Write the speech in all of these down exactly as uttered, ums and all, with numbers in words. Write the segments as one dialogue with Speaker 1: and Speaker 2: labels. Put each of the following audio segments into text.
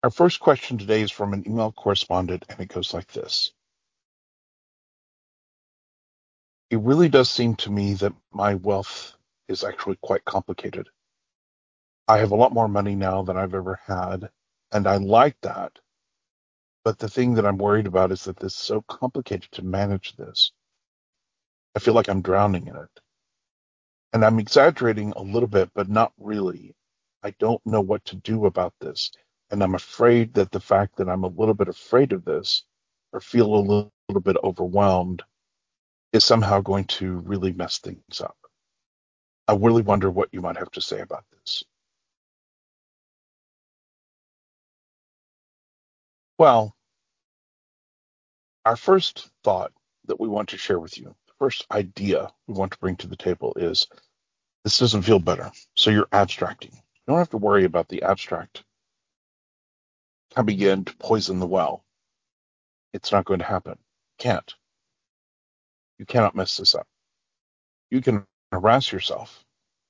Speaker 1: Our first question today is from an email correspondent, and it goes like this. It really does seem to me that my wealth is actually quite complicated. I have a lot more money now than I've ever had, and I like that. But the thing that I'm worried about is that it's so complicated to manage this. I feel like I'm drowning in it. And I'm exaggerating a little bit, but not really. I don't know what to do about this. And I'm afraid that the fact that I'm a little bit afraid of this or feel a little, little bit overwhelmed is somehow going to really mess things up. I really wonder what you might have to say about this. Well, our first thought that we want to share with you, the first idea we want to bring to the table is this doesn't feel better. So you're abstracting. You don't have to worry about the abstract coming in to poison the well. It's not going to happen. Can't. You cannot mess this up. You can harass yourself.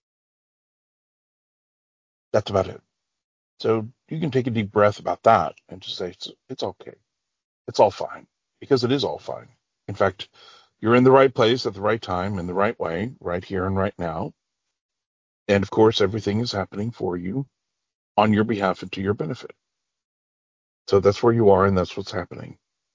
Speaker 1: That's about it. So you can take a deep breath about that and just say, it's, it's okay. It's all fine because it is all fine. In fact, you're in the right place at the right time in the right way, right here and right now. And of course, everything is happening for you on your behalf and to your benefit. So that's where you are and that's what's happening.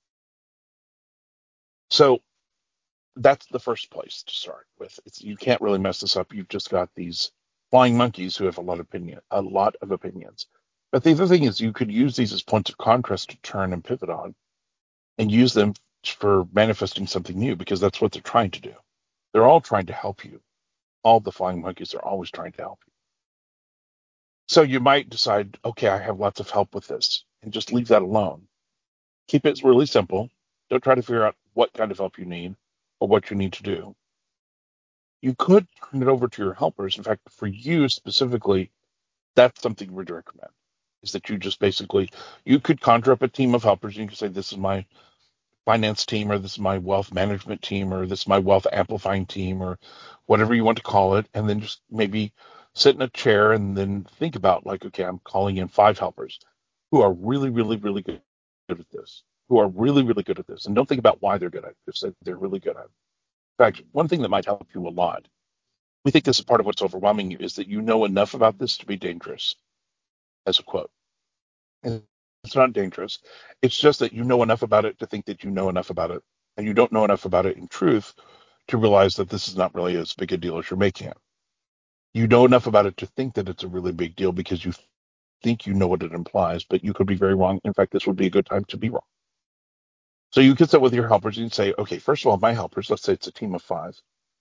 Speaker 1: So that's the first place to start with. It's, you can't really mess this up. You've just got these flying monkeys who have a lot of opinion, a lot of opinions. But the other thing is you could use these as points of contrast to turn and pivot on and use them for manifesting something new because that's what they're trying to do. They're all trying to help you. All the flying monkeys are always trying to help you. So you might decide, okay, I have lots of help with this and just leave that alone. Keep it really simple. Don't try to figure out what kind of help you need or what you need to do. You could turn it over to your helpers. In fact, for you specifically, that's something we'd recommend is that you just basically, you could conjure up a team of helpers. And you can say, this is my finance team, or this is my wealth management team, or this is my wealth amplifying team, or whatever you want to call it. And then just maybe sit in a chair and then think about like, okay, I'm calling in five helpers who are really, really, really good at this, who are really, really good at this. And don't think about why they're good at it. Just say they're really good at it. In fact, one thing that might help you a lot, we think this is part of what's overwhelming you, is that you know enough about this to be dangerous, as a quote. And it's not dangerous. It's just that you know enough about it to think that you know enough about it. And you don't know enough about it in truth to realize that this is not really as big a deal as you're making it. You know enough about it to think that it's a really big deal because you think you know what it implies, but you could be very wrong. In fact, this would be a good time to be wrong. So you could sit with your helpers and say, okay, first of all, my helpers, let's say it's a team of five.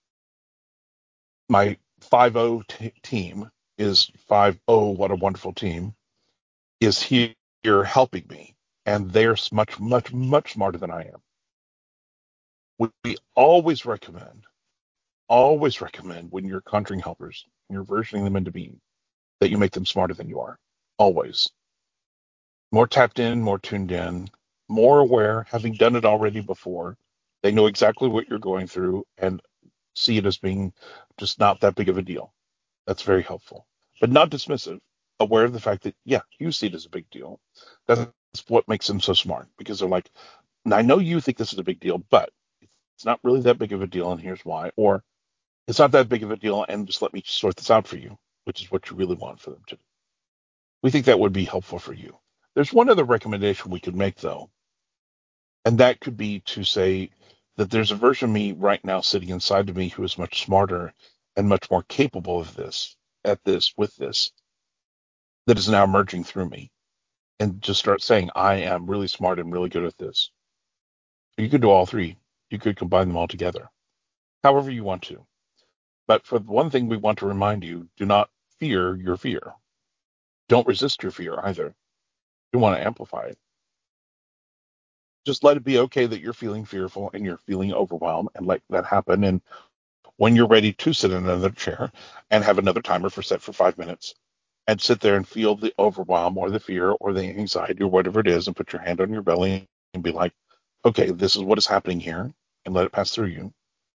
Speaker 1: My five oh t- team is five oh, what a wonderful team, is here helping me. And they're much, much, much smarter than I am. We, we always recommend, always recommend when you're conjuring helpers, when you're versioning them into being, that you make them smarter than you are. Always. More tapped in, more tuned in, more aware, having done it already before. They know exactly what you're going through and see it as being just not that big of a deal. That's very helpful, but not dismissive. Aware of the fact that, yeah, you see it as a big deal. That's what makes them so smart because they're like, I know you think this is a big deal, but it's not really that big of a deal, and here's why. Or it's not that big of a deal, and just let me sort this out for you, which is what you really want for them to do. We think that would be helpful for you. There's one other recommendation we could make, though, and that could be to say that there's a version of me right now sitting inside of me who is much smarter and much more capable of this, at this, with this, that is now emerging through me, and just start saying, I am really smart and really good at this. You could do all three. You could combine them all together, however you want to. But for the one thing we want to remind you, do not fear your fear. Don't resist your fear either. You want to amplify it. Just let it be okay that you're feeling fearful and you're feeling overwhelmed and let that happen. And when you're ready to sit in another chair and have another timer for set for five minutes and sit there and feel the overwhelm or the fear or the anxiety or whatever it is and put your hand on your belly and be like, okay, this is what is happening here, and let it pass through you.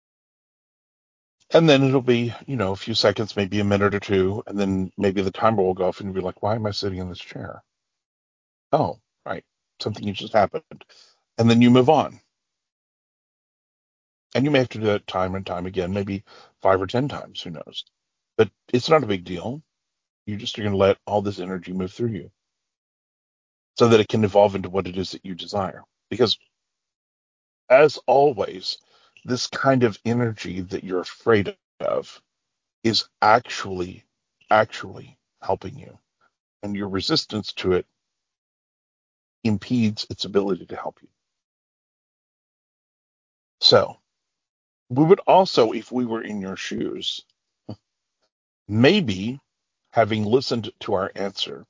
Speaker 1: And then it'll be, you know, a few seconds, maybe a minute or two, and then maybe the timer will go off and you'll be like, why am I sitting in this chair? Oh, right. Something just happened. And then you move on. And you may have to do that time and time again, maybe five or ten times, who knows? But it's not a big deal. You just are going to let all this energy move through you so that it can evolve into what it is that you desire. Because as always, this kind of energy that you're afraid of is actually, actually helping you. And your resistance to it impedes its ability to help you. So we would also, if we were in your shoes, maybe having listened to our answer,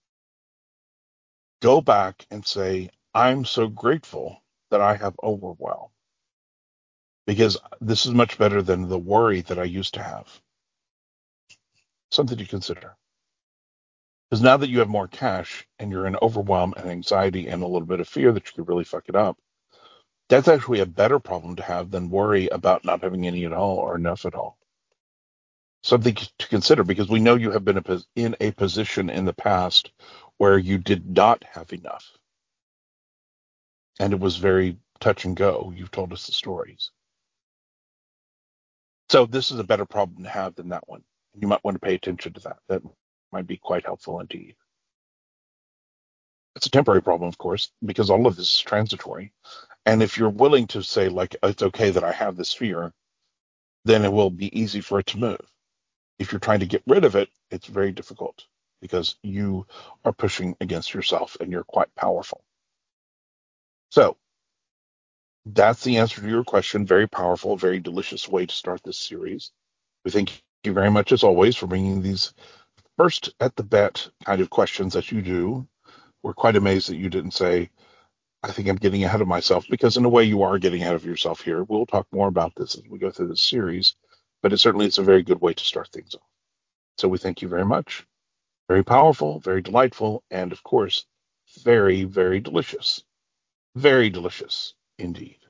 Speaker 1: go back and say, I'm so grateful that I have overwhelm because this is much better than the worry that I used to have. Something to consider. Because now that you have more cash and you're in overwhelm and anxiety and a little bit of fear that you could really fuck it up, that's actually a better problem to have than worry about not having any at all or enough at all. Something to consider because we know you have been in a position in the past where you did not have enough. And it was very touch and go. You've told us the stories. So this is a better problem to have than that one. You might want to pay attention to that. That might be quite helpful indeed. It's a temporary problem, of course, because all of this is transitory. And if you're willing to say, like, it's okay that I have this fear, then it will be easy for it to move. If you're trying to get rid of it, it's very difficult because you are pushing against yourself and you're quite powerful. So that's the answer to your question. Very powerful, very delicious way to start this series. We thank you very much, as always, for bringing these first at the bat kind of questions that you do. We're quite amazed that you didn't say, I think I'm getting ahead of myself, because in a way you are getting ahead of yourself here. We'll talk more about this as we go through this series, but it certainly is a very good way to start things off. So we thank you very much. Very powerful, very delightful, and of course, very, very delicious. Very delicious indeed.